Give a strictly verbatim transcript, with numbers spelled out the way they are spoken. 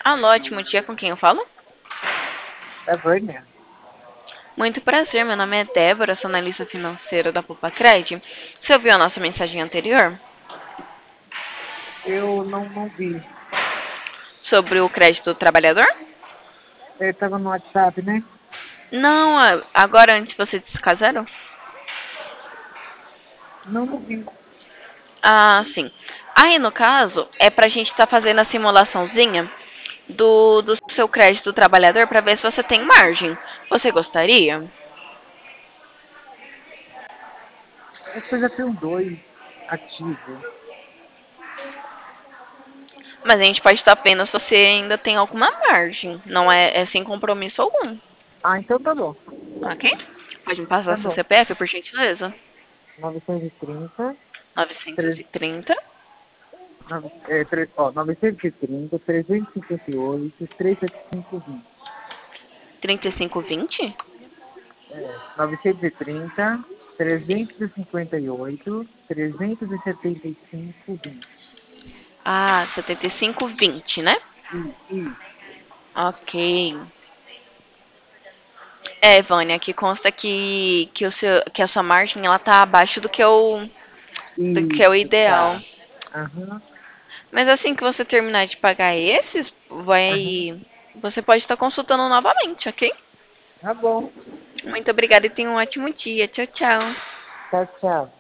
Alô, ótimo dia, com quem eu falo? É Vânia? Muito prazer, meu nome é Débora, sou analista financeira da Popacred. Você ouviu a nossa mensagem anterior Eu não, não vi. sobre o crédito do trabalhador? Ele estava no WhatsApp, né? Não, a- agora antes vocês descasaram? Não, não vi. Ah, sim. Aí, no caso, é pra gente estar fazendo a simulaçãozinha do, do seu crédito do trabalhador para ver se você tem margem. Você gostaria? Acho que eu já tenho dois ativos. Mas a gente pode estar apenas se você ainda tem alguma margem. Não é, é sem compromisso algum, Ah, então tá bom. ok? Pode me passar Tá seu bom. C P F, por gentileza? novecentos e trinta, novecentos três, e trinta, nove, é, três, ó, novecentos e trinta, trezentos e cinquenta e oito, trezentos e setenta e cinco, vinte. trinta e cinco vinte? É, novecentos e trinta, trezentos e cinquenta e oito, trezentos e setenta e cinco, vinte. Ah, setenta e cinco vinte, né? Isso, Ok. É, Vânia, aqui consta que, que, o seu, que a sua margem ela tá abaixo do que o, do que é o isso, ideal. tá. Aham, Mas assim que você terminar de pagar esses, aham. vai. Você pode estar consultando novamente, ok? Tá bom. Muito obrigada e tenha um ótimo dia. Tchau, tchau. Tchau, tchau.